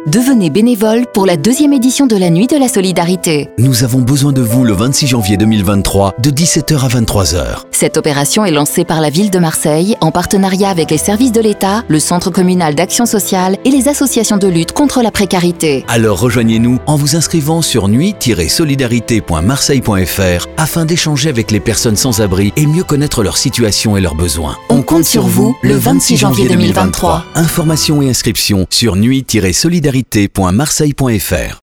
Devenez bénévole pour la 2e édition de la Nuit de la Solidarité. Nous avons besoin de vous le 26 janvier 2023 de 17h à 23h. Cette opération est lancée par la ville de Marseille en partenariat avec les services de l'État, le Centre communal d'action sociale et les associations de lutte contre la précarité. Alors rejoignez-nous en vous inscrivant sur nuit-solidarité.marseille.fr afin d'échanger avec les personnes sans abri et mieux connaître leur situation et leurs besoins. On compte sur vous le 26 janvier 2023. Informations et inscriptions sur nuit-solidarité.marseille.fr.